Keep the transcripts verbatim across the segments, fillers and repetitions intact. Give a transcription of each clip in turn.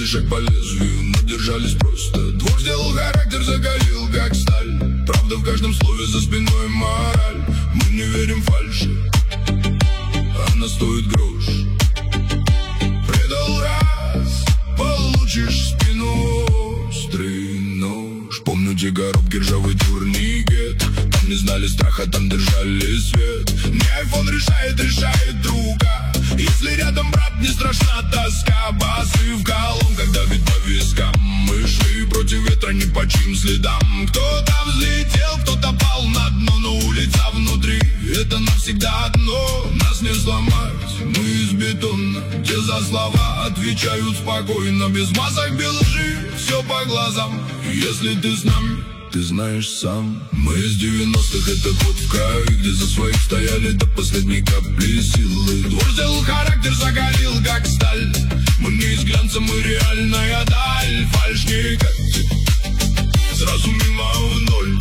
шаг по лезвию, но держались просто. Двор сделал характер, закалил как сталь. Правда в каждом слове, за спиной мораль. Мы не верим фальши, она стоит грош. Предал раз, получишь спину острый нож. Помню те коробки, ржавый турникет. Там не знали страха, там держали свет. Не айфон решает, решает друга. Если рядом брат, не страшна тоска. Басы в колонках давит по вискам. Мы шли против ветра, не по чьим следам. Кто-то взлетел, кто-то пал на дно, но улица внутри — это навсегда одно. Нас не сломать, мы из бетона. Те за слова отвечают спокойно, без масок, без лжи, все по глазам. Если ты с нами, ты знаешь сам. Мы из девяностых, это год в крови, где за своих стояли до последней капли силы. Двор сделал характер, закалил как сталь. Мы не из глянца, мы реальная даль. Фальшь не катит, сразу мимо в ноль.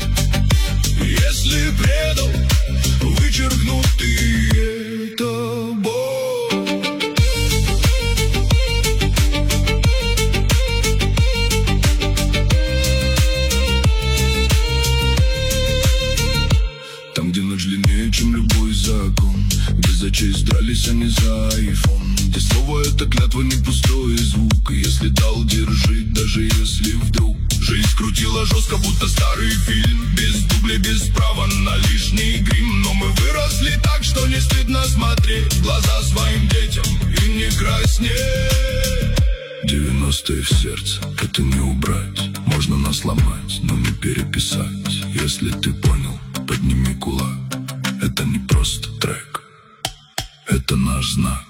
Если предал, вычеркнут и это боль. Там, где ночь длиннее, чем любой закон, где за честь дрались, а не за айфон, где слово — это клятва, не пустой звук. И если дал, держи, даже если вдруг жизнь крутила жестко, будто старый фильм. Без дублей, без права на лишний грим. Но мы выросли так, что не стыдно смотреть в глаза своим детям и не краснеть. Девяностые в сердце, это не убрать. Можно нас ломать, но не переписать. Если ты понял, подними кулак. Это не просто трек, это наш знак.